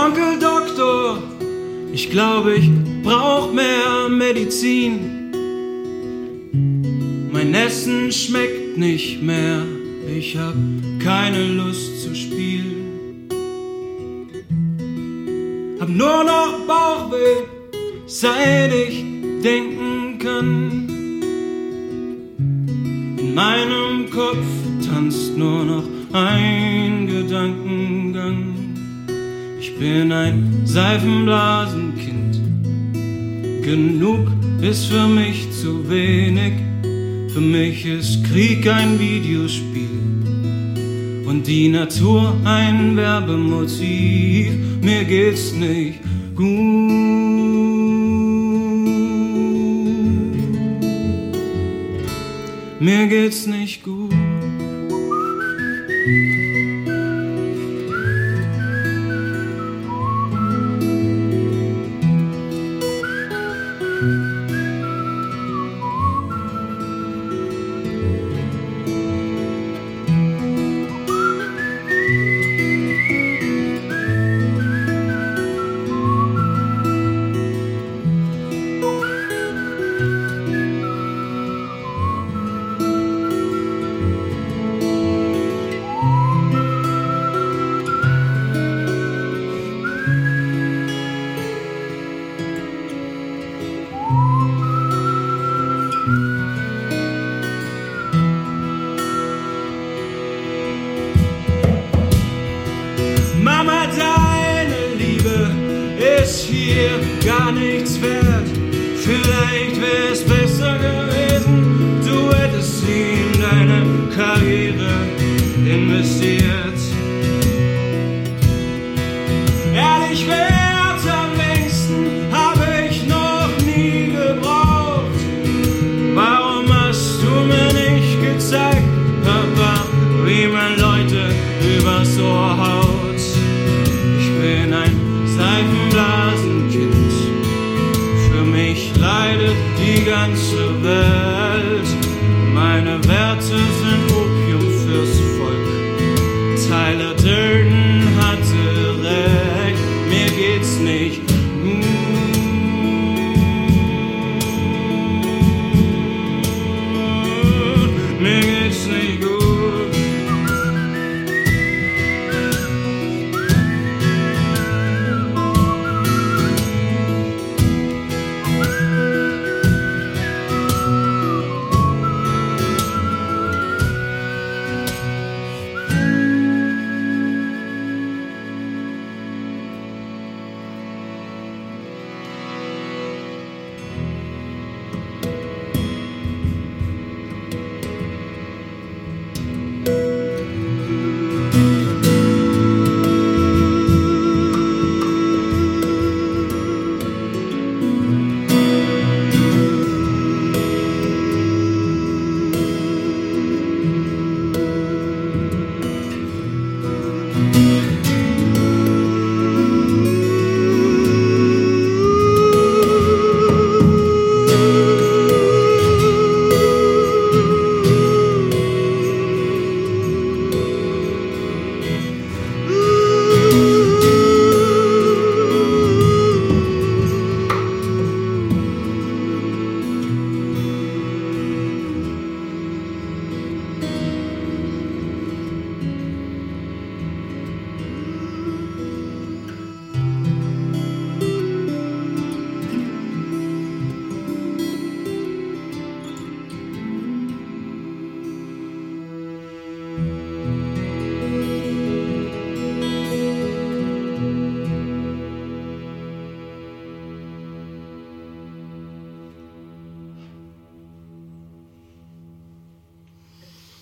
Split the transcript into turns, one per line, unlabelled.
Onkel Doktor, ich glaube, ich brauch mehr Medizin. Mein Essen schmeckt nicht mehr, ich hab keine Lust zu spielen. Hab nur noch Bauchweh, seit ich denken kann. In meinem Kopf tanzt nur noch ein Gedankengang. Ich bin ein Seifenblasenkind. Genug ist für mich zu wenig. Für mich ist Krieg ein Videospiel und die Natur ein Werbemotiv. Mir geht's nicht gut. Mir geht's nicht gut. Mama, deine Liebe ist hier gar nichts wert. Vielleicht wär's besser gewesen, du hättest sie in deine Karriere investiert. Ehrlich wert, am längsten habe ich noch nie gebraucht. Warum hast du mir nicht gezeigt, Papa, wie man Leute übers Ohr haut?